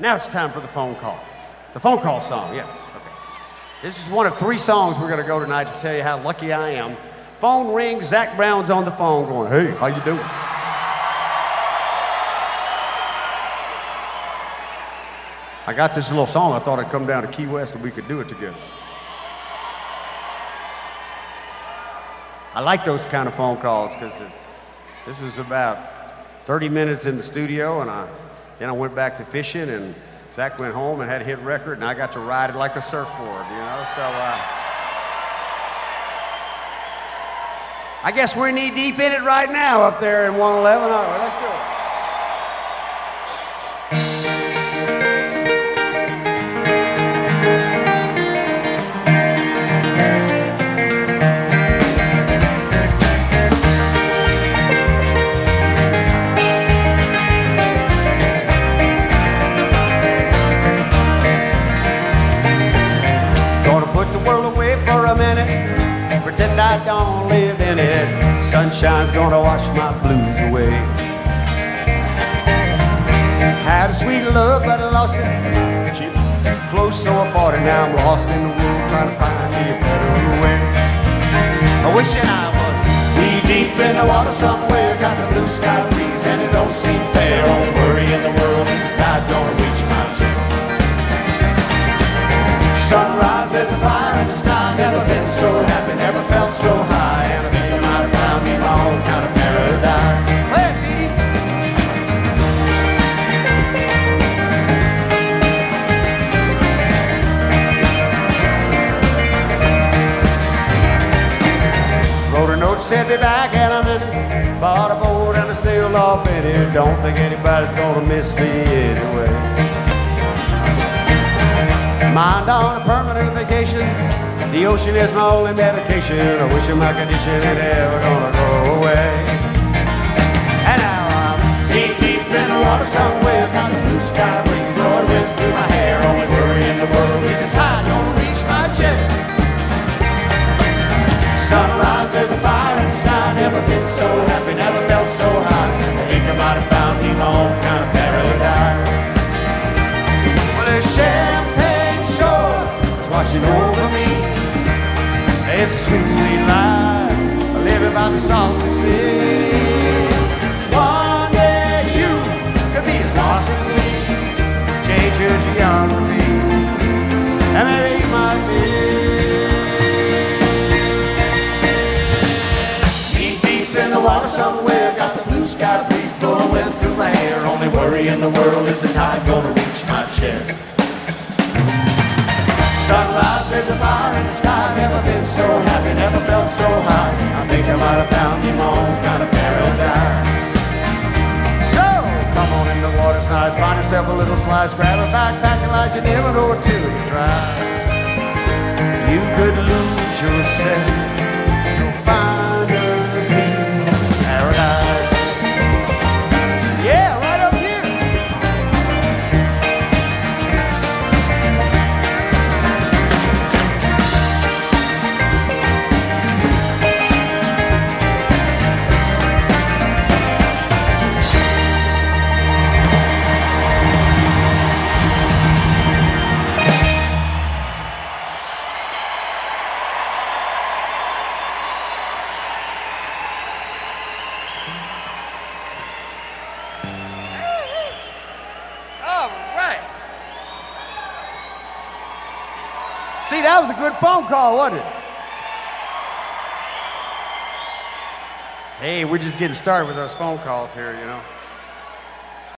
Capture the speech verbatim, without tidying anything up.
Now it's time for the phone call. The phone call song, yes. Okay. This is one of three songs we're gonna go tonight to tell you how lucky I am. Phone rings, Zac Brown's on the phone going, hey, how you doing? I got this little song, I thought I'd come down to Key West and we could do it together. I like those kind of phone calls because this was about thirty minutes in the studio, and I, then I went back to fishing, and Zac went home and had a hit record, and I got to ride it like a surfboard, you know, so uh, I guess we're knee deep in it right now up there in one eleven. All right, let's do it. Pretend I don't live in it. Sunshine's gonna wash my blues away. Had a sweet love, but I lost it. She close, so apart, and now I'm lost in the world, trying to find me a better way. I wishing I was knee deep in the water somewhere. Got the blue sky breeze, and it don't seem fair. Only worry in the world is the tide gonna reach my chin. Sunrise, there's a fire in the sky. Never been so happy, never felt so high. And I think I might have found me my own kind of paradise. Hey, Petey! Wrote a note, sent me back, and I'm in it. Bought a boat and I sailed off in it. Don't think anybody's gonna miss me anyway. Mind on a permanent vacation. The ocean is my only medication. I wish my condition ain't ever gonna go away. And now I'm deep, deep in the water somewhere. Got a blue sky breeze blowing wind through my hair. Only worry in the world is the tide gonna reach my chest. Sunrise, there's a fire in the sky. Never been so happy, never felt so high. I think I might have found me my own kind of paradise. Well, there's champagne shore washing over me. It's a sweet, sweet life, living by the salt and sea. One day you could be as lost as me, change your geography, and maybe you might be. Knee deep in the water somewhere, got the blue sky breeze blowing through my hair. Only worry in the world is the tide gonna reach my chest. Sunrise, there's a fire in the sky. Never been so happy, never felt so high. I think I might have found me my own kind of paradise. So, come on in, the water's nice. Find yourself a little slice. Grab a backpack and light. You never know it till you try. You could lose yourself. You'll find a piece of paradise. Yeah, right up here. See, that was a good phone call, wasn't it? Hey, we're just getting started with those phone calls here, you know.